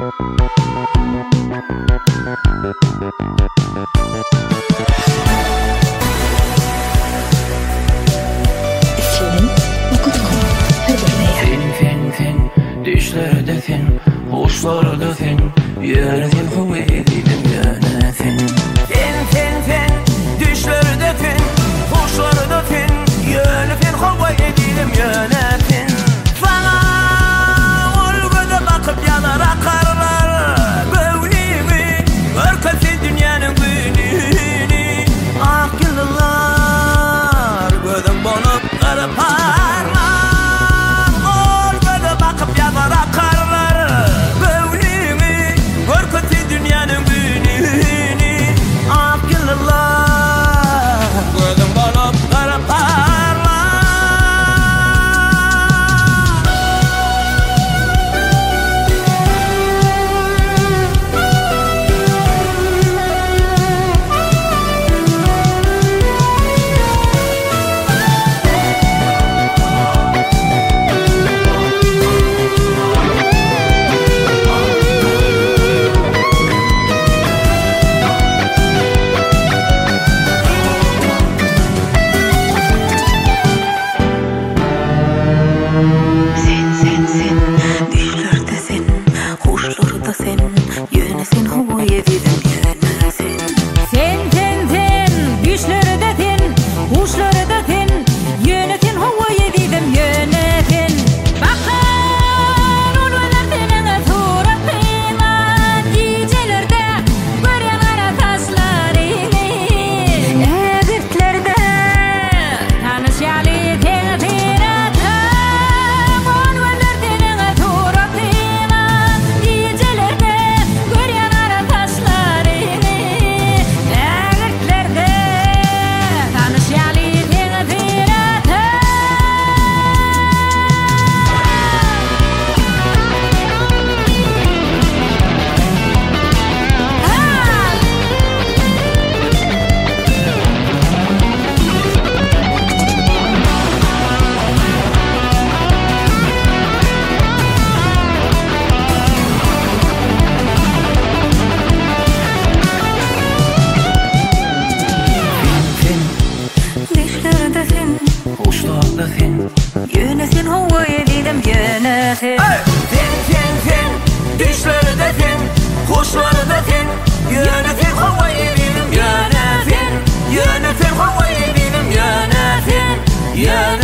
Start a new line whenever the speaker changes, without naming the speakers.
Düşlerde fin, hoşlarda fin, yere fin, huvve edilim yana fin. Fin, düşlerde fin, hoşlarda fin, yere fin, huvve edilim yana fin. Sana olgada bakıp yanar akarlar, böylemi, örkesi dünyanın gününü. Akıllılar, gözüm bonup kırpar. Yönetin havaya dedim yönetin. Fin, düşlerde fin, hoşlarda fin, yönetin havaya dedim yönetin. Yönetin havaya dedim yönetin.